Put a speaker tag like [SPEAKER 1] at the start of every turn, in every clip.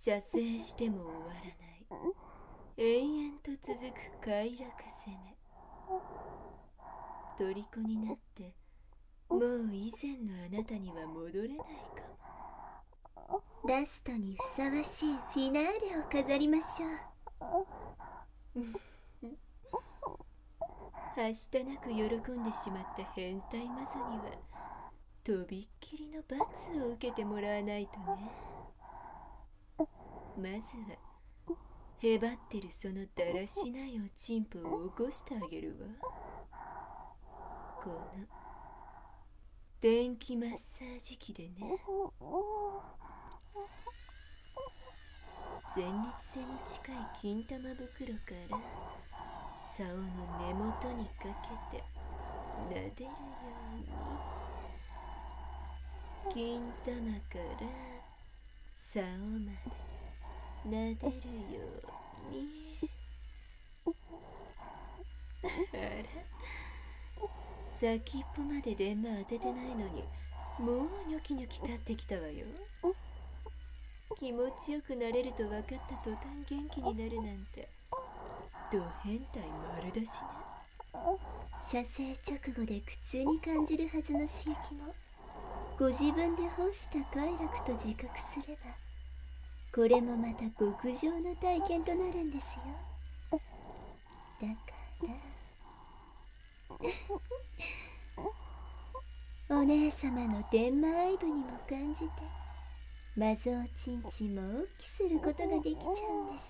[SPEAKER 1] 射精しても終わらない永遠と続く快楽攻め。虜になってもう以前のあなたには戻れないかも。
[SPEAKER 2] ラストにふさわしいフィナーレを飾りましょう。
[SPEAKER 1] はしたなく喜んでしまった変態魔女にはとびっきりの罰を受けてもらわないとね。まずはへばってるそのだらしないおちんぽを起こしてあげるわ。この電気マッサージ機でね。前立腺に近い金玉袋から竿の根元にかけて撫でるように、金玉から竿まで撫でるように。あら、先っぽまで電話当ててないのにもうニョキニョキ立ってきたわよ。気持ちよくなれると分かった途端元気になるなんてド変態丸出しね。
[SPEAKER 2] 射精直後で苦痛に感じるはずの刺激もご自分で欲した快楽と自覚すれば、これもまた極上の体験となるんですよ。だからお姉様の電マ愛撫にも感じてマゾおちんちんも大きすることができちゃうんです。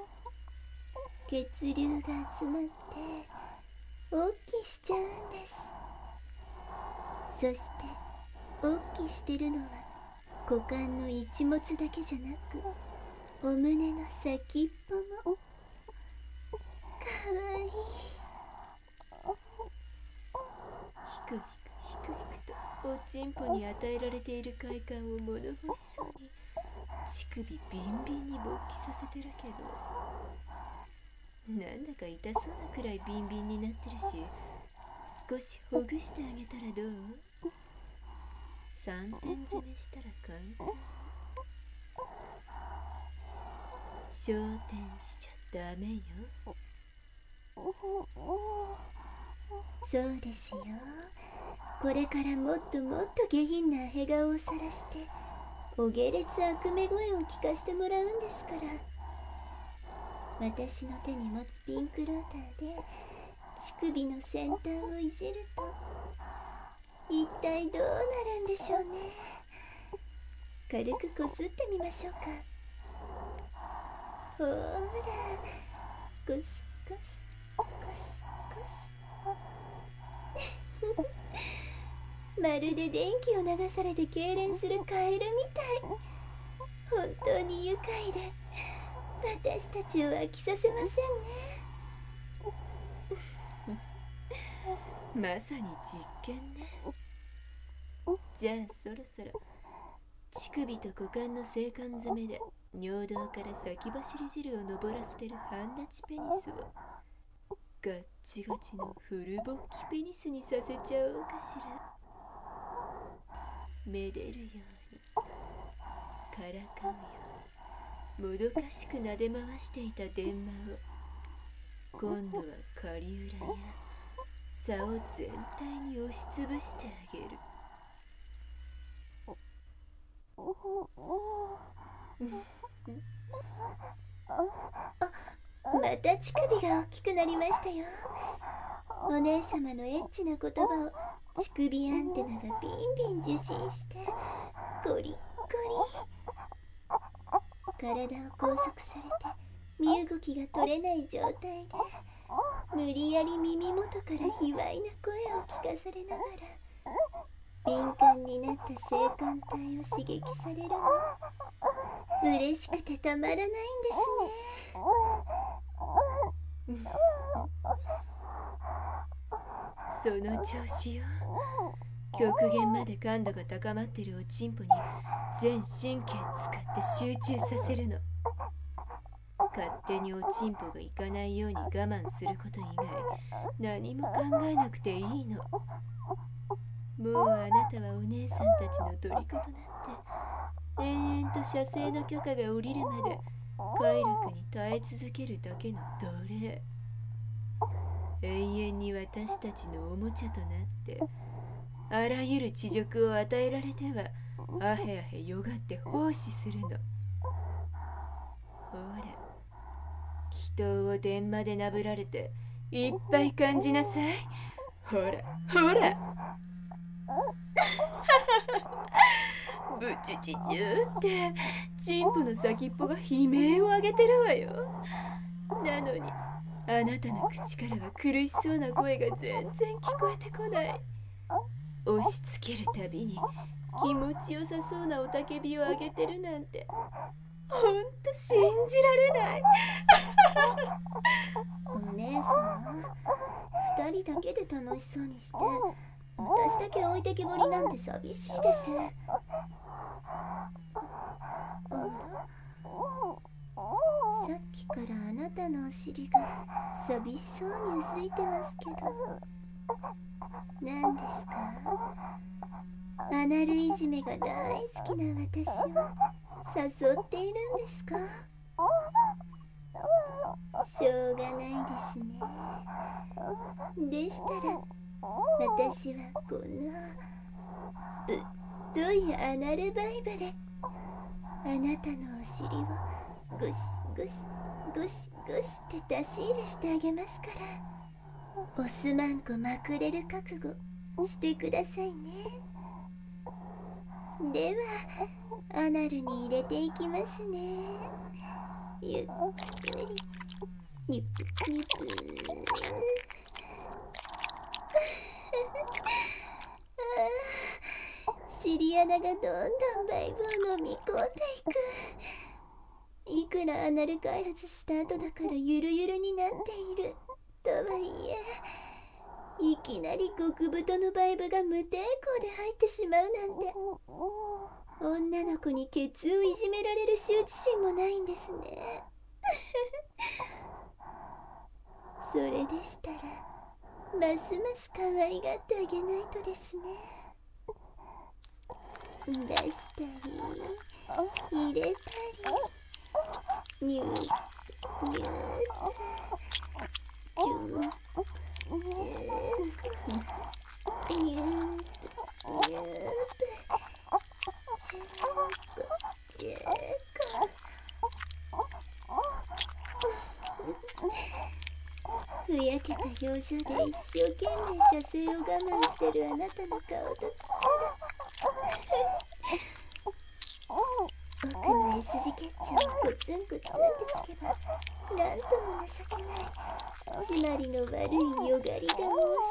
[SPEAKER 2] 血流が集まって大きしちゃうんです。そして大きしてるのは股間の一物だけじゃなく、お胸の先っぽもかわいい。
[SPEAKER 1] ひくひくひくひくとおちんぽに与えられている快感を物欲しそうに乳首ビンビンに勃起させてるけど、なんだか痛そうなくらいビンビンになってるし、少しほぐしてあげたらどう？3点攻めしたら簡単。焦点しちゃダメよ。
[SPEAKER 2] そうですよ。これからもっともっと下品なヘ顔をさらしてお下劣悪め声を聞かしてもらうんですから。私の手に持つピンクローターで乳首の先端をいじると一体どうなるんでしょうね。軽くこすってみましょうか。ほら、コスコスコスコスまるで電気を流されて痙攣するカエルみたい。本当に愉快で私たちを飽きさせませんね。
[SPEAKER 1] まさに実験ね。じゃあそろそろ乳首と股間の性感攻めで尿道から先走り汁を上らせてる半立ちペニスをガッチガチのフルボッキペニスにさせちゃおうかしら。めでるようにからかうようにもどかしく撫で回していた電話を今度は下流裏や竿全体に押しつぶしてあげる。
[SPEAKER 2] また乳首が大きくなりましたよ。お姉様のエッチな言葉を乳首アンテナがビンビン受信してゴリッゴリ。体を拘束されて身動きが取れない状態で無理やり耳元から卑猥な声を聞かされながら敏感になった性感帯を刺激されるの嬉しくてたまらないんですね。
[SPEAKER 1] その調子よ。極限まで感度が高まってるおちんぽに全神経使って集中させるの。勝手におちんぽがいかないように我慢すること以外何も考えなくていいの。もうあなたはお姉さんたちの虜となって延々と射精の許可が下りるまで快楽に耐え続けるだけの奴隷。永遠に私たちのおもちゃとなってあらゆる恥辱を与えられてはあへあへよがって奉仕するの。ほら、祈祷を電話でなぶられていっぱい感じなさい。ほらほらブチチチューってチンポの先っぽが悲鳴を上げてるわよ。なのにあなたの口からは苦しそうな声が全然聞こえてこない。押し付けるたびに気持ちよさそうな雄たけびを上げてるなんてほんと信じられない。
[SPEAKER 2] お姉様、2人だけで楽しそうにして私だけ置いてきぼりなんて寂しいです。さっきからあなたのお尻が寂しそうにうずいてますけど、何ですか？アナルいじめが大好きな私を誘っているんですか？しょうがないですね。でしたら私はこのぶっといアナルバイブであなたのお尻をゴシゴシゴシゴシって出し入れしてあげますから、オスマンコまくれる覚悟してくださいね。ではアナルに入れていきますね。ゆっくりニュプニュプ尻穴がどんどんバイブを飲み込んでいく。いくらアナル開発した後だからゆるゆるになっているとはいえ、いきなり極太のバイブが無抵抗で入ってしまうなんて、女の子にケツをいじめられる羞恥心もないんですね。それでしたらますます可愛がってあげないとですね。出したり入れたりニューニュージュージューニューニュージュージューふやけた表情で一生懸命射精を我慢してるあなたの顔ときたら僕の S 字結腸をゴツンゴツンってつけばなんとも情けない締まりの悪いよがりが申して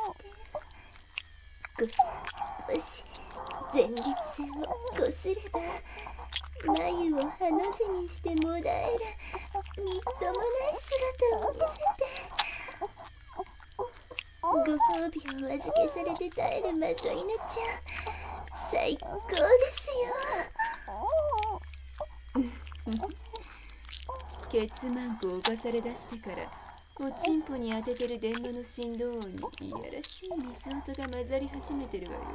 [SPEAKER 2] ゴシゴシ前立腺をこすれば眉をハの字にしてもだえるみっともない姿を見せて、ご褒美をお預けされて耐えるマゾイナちゃん、最高です
[SPEAKER 1] よ。ケツマンコを犯され出してからおちんぽに当ててる電話の振動音にいやらしい水音が混ざり始めてるわよ。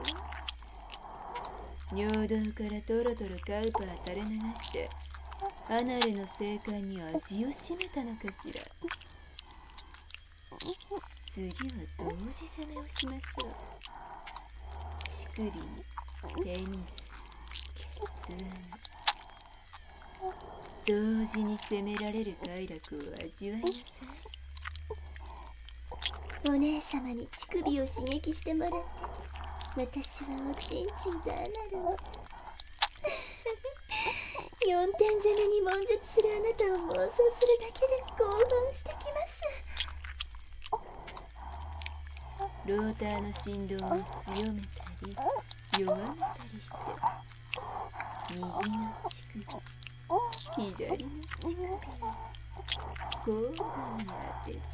[SPEAKER 1] 尿道からトロトロカウパー垂れ流してアナルの性感に味を占めたのかしら。次は同時攻めをしましょう。乳首にペニス、ケツ穴、同時に攻められる快楽を味わいなさ
[SPEAKER 2] い。お姉様に乳首を刺激してもらって私はおちんちんとアナルを4点攻めに悶絶するあなたを妄想するだけで興奮してきます。
[SPEAKER 1] ローターの振動を強めたり弱めたりして右の乳首、左の乳首を交互に当てて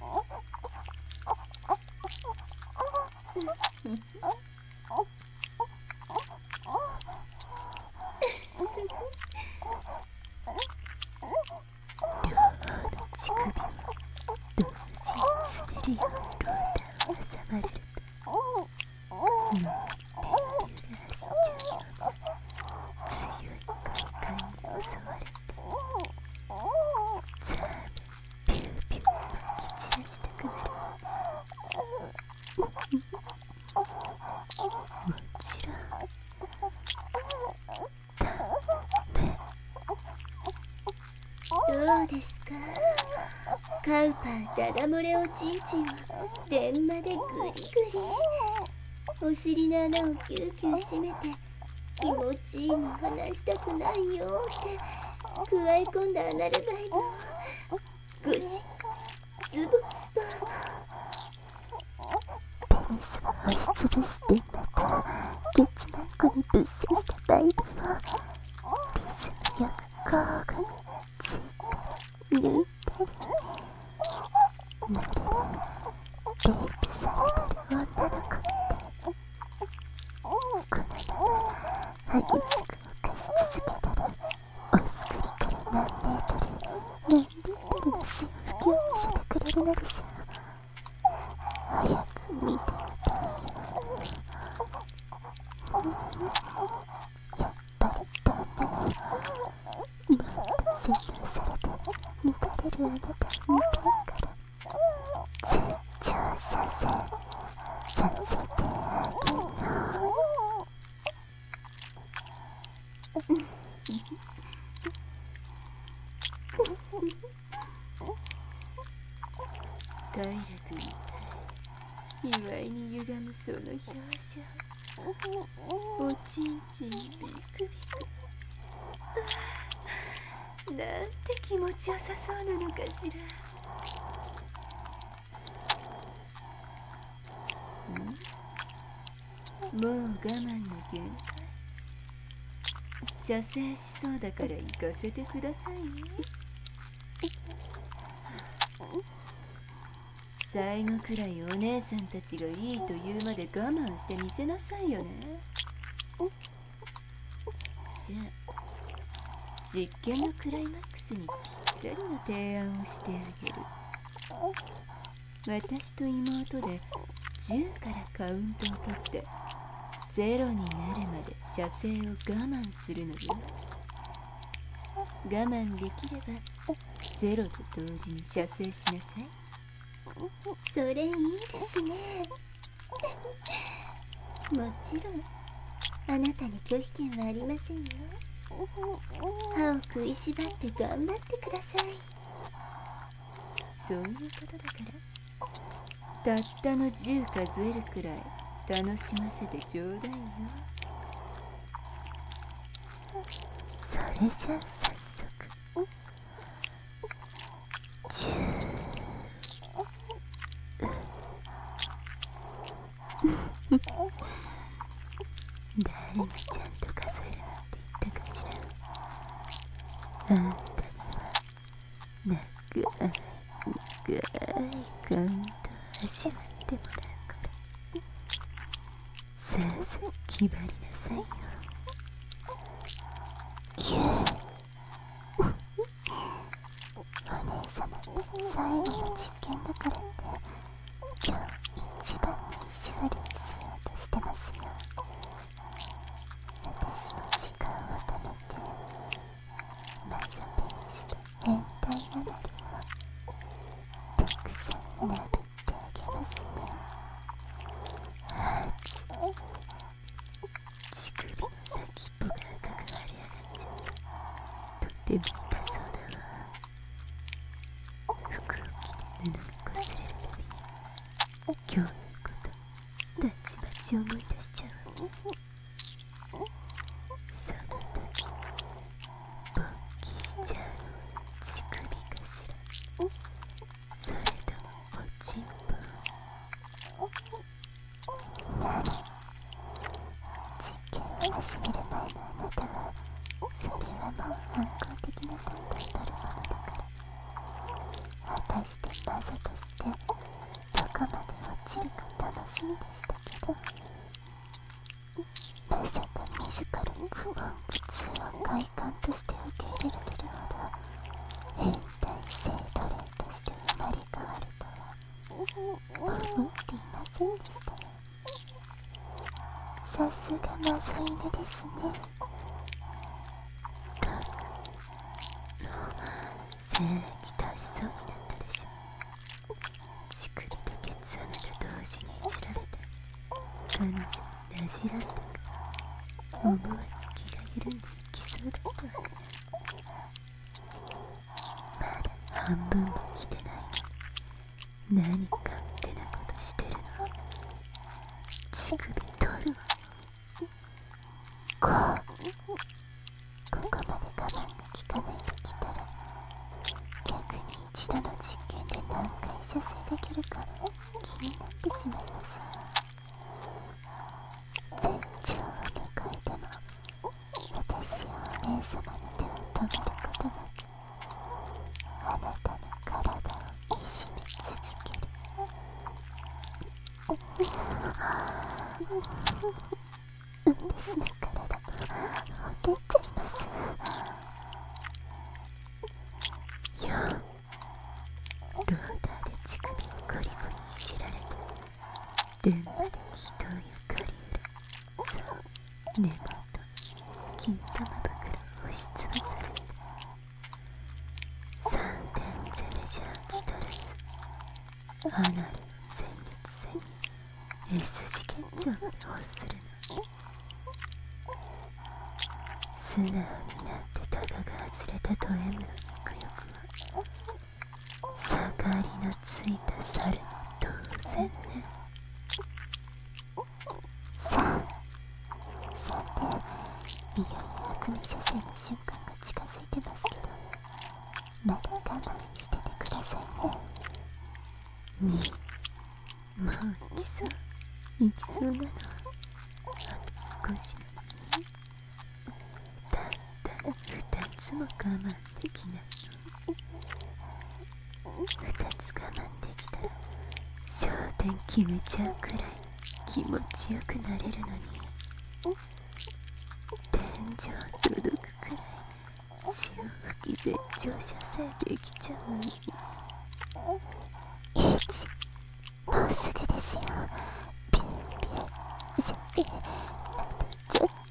[SPEAKER 1] 両方の乳首を同時に詰めるようにローターを挟まれると電流が走っちゃうのも強い
[SPEAKER 2] そうですか。カウパーダダ漏れおちんちんを電話でグリグリ。お尻の穴をキューキュー閉めて、気持ちいいの話したくないよって加え込んだアナルバイブをゴシゴシズボズボ。ペニスを押しつぶしてまたケツマンコにぶっ刺したバイブをリズムよく交互についたり抜いたり、まるでレイプされてる女の子みたい。このまま激しく犯し続けたら、お作りから何メートル何リットルの潮吹きを見せてくれるのでしょう。早く見てみたいよ。やっぱりダメ。もっと洗脳されて乱れるあなたを見たいから、全長射精させてあげない。
[SPEAKER 1] 快楽みたい、卑猥に歪むその表情、おちんちんビクビク、なんて気持ちよさそうなのかしら。もう我慢の限界。射精しそうだから行かせてくださいよ。最後くらいお姉さんたちがいいと言うまで我慢してみせなさいよね。じゃあ実験のクライマックスにぴったりの提案をしてあげる。私と妹で10からカウントを取って0になるまで射精を我慢するのよ。我慢できれば0と同時に射精しなさい。
[SPEAKER 2] それいいですね。もちろんあなたに拒否権はありませんよ。歯を食いしばって頑張ってください。
[SPEAKER 1] そういうことだから、たったの10数えるくらい楽しませてちょうだいよ。
[SPEAKER 2] それじゃあ早速10。誰がちゃんと数えるなんて言ったかしら。あんたには長いカウントを味わってもらうから、さあさあ決まりなさいよ。お姉様って最後の実験だからって今日一番の意地悪をしようとしてますよ。私の時間を止めてマザペニスと変態アナルをたくさんなぶってあげますね。乳首の先っぽが赤く腫れ上がっちゃう。とても痛そうだわ。服を着て布が擦れるたびに今日のことたちまち思い出しちゃうわ。その時勃起しちゃうのは乳首かしら、それともおちんぽ。なに、実験を始める前のあなたはそれはもう反抗的な態度を取るものだから、果たしてマザとしてどこまで落ちるか楽しみでしたけど、まさか自ら苦悶苦痛を快感として受け入れられるほど変態性奴隷として生まれ変わるとは思っていませんでしたよ。さすがマザ犬ですね。精液出しそうになったでしょ。乳首とケツ穴が同時にいじられて彼女になじられたから思わず気が緩んでいきそうだったわね。ま
[SPEAKER 3] 半分も来てないの。何勝手なことしてるの。乳首取るわ。
[SPEAKER 2] ここまで我慢が効かないときたら、逆に一度の実験で何回射精できるか気になってしまいますよ。全長を迎えても私はお姉様の手を止めることなくあなたの体をいじめ続ける。私の体もほてっちゃいます
[SPEAKER 3] よ。ローターで乳首をゴリゴリいじられて、電波で気とゆかりうる。そう、根元金玉袋を押しつぶされて、3点ゼレジャーキトラス、アナルの前立腺に S 字結腸まで欲するの。素直になってタガが外れたド M の肉欲は盛りのついた猿も当然ね。
[SPEAKER 2] さて、いよいよ悪夢射精の瞬間が近づいてますけど、まだ我慢しててくださいね。
[SPEAKER 3] もう行きそうなの。あと少しなのに。たった2つも我慢できないの。2つ我慢できたら焦点決めちゃうくらい気持ちよくなれるのに、天井届くくらい潮吹き絶頂射精できちゃうのに。
[SPEAKER 2] もうすぐですよ。ピュンピュン射精、ちょっと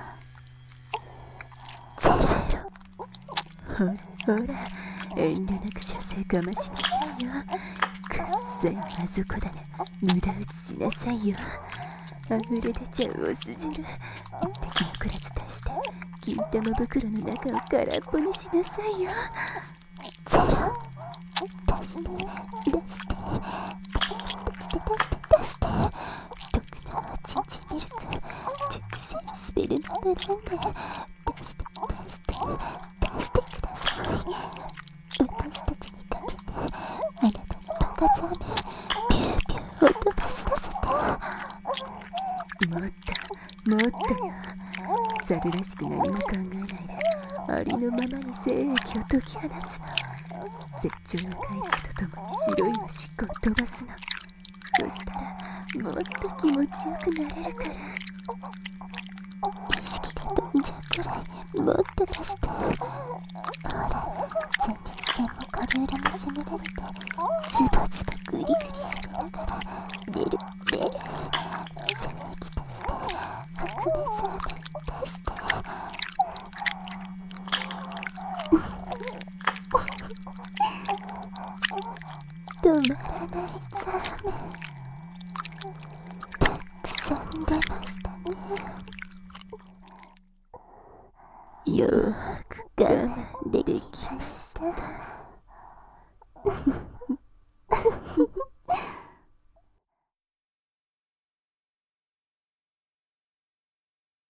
[SPEAKER 2] ゼロ。
[SPEAKER 3] ほら遠慮なく射精我慢しなさいよ。くっさいまずこだね、無駄打ちしなさいよ。溢れ出ちゃうお酢汁、一滴のくらず出して金玉袋の中を空っぽにしなさいよ。
[SPEAKER 2] ゼロ。出して。毒のおちんちんミルク、熟成スペルマブランデ、出してください。私たちにかけてあなたのバカザーメンピューピューを飛ばし出せて。
[SPEAKER 3] もっとよ。猿らしく何も考えないでありのままに精液を解き放つの。絶頂の快楽とともに白いおしっこを飛ばすの。そしたらもっと気持ちよくなれるから。
[SPEAKER 2] 意識が飛んじゃうくらいもっと出して。ほら、前立腺も下流裏も攻められてズボズボグリグリされながら出る。精液出して、白目ザーメン出して。止まらないザーメン、たくさん出ましたね。よく我慢できました。